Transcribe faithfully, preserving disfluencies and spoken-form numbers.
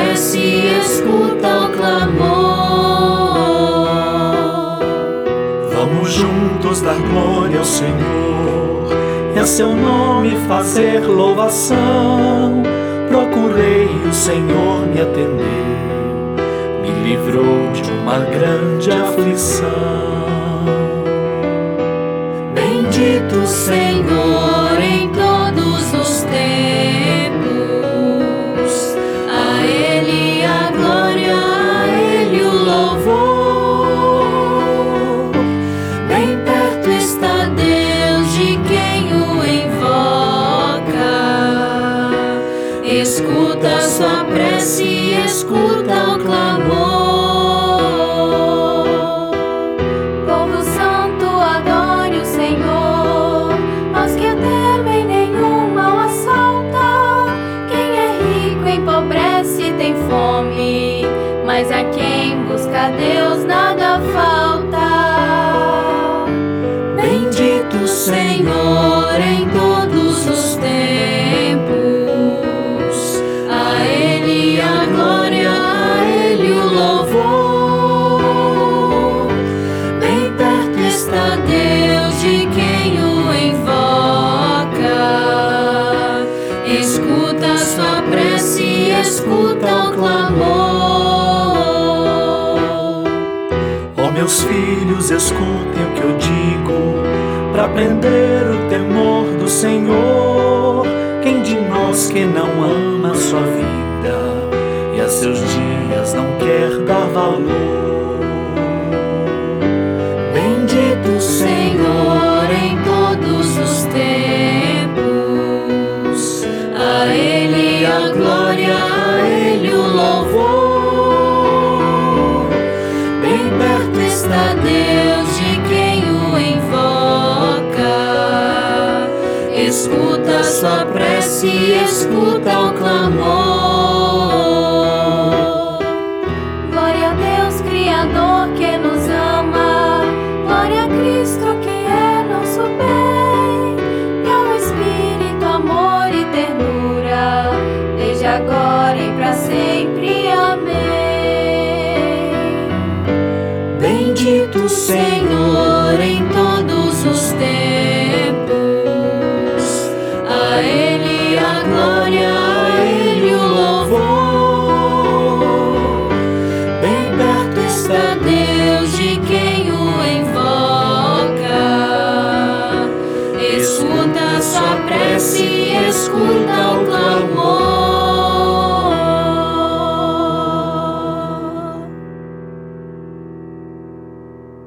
prece, escuta o clamor. Vamos juntos dar glória ao Senhor e a seu nome fazer louvação. Procurei, o Senhor me atendeu, me livrou de uma grande aflição. Bendito Senhor em todos os tempos, a Ele a glória, a Ele o louvor. Bem perto está Deus de quem o invoca. Escuta sua prece, escuta o clamor. Povo santo, adore o Senhor, aos que o temem nenhum mal assalta. Quem é rico empobrece, tem fome, mas a quem busca Deus nada falta. Bendito Senhor em todos os tempos, a Ele a glória, a Ele o louvor. Bem perto está Deus de quem o invoca. Escuta sua prece, escuta o clamor. Ó meus filhos, escutem o que eu digo, para aprender o temor do Senhor. Quem de nós que não ama a sua vida e a seus dias não quer dar valor? Bendito Senhor em todos os tempos, a Ele a glória, a Ele o louvor. Bem perto está Deus de quem o invoca. Escuta sua prece, escuta o clamor. Glória a Deus Criador que nos ama, glória a Cristo que é nosso bem, e ao Espírito amor e ternura, desde agora e para sempre. Amém. Bendito Senhor em todos os tempos, a Ele a glória, a Ele o louvor. Bem perto está Deus de quem o invoca. Escuta sua prece, escuta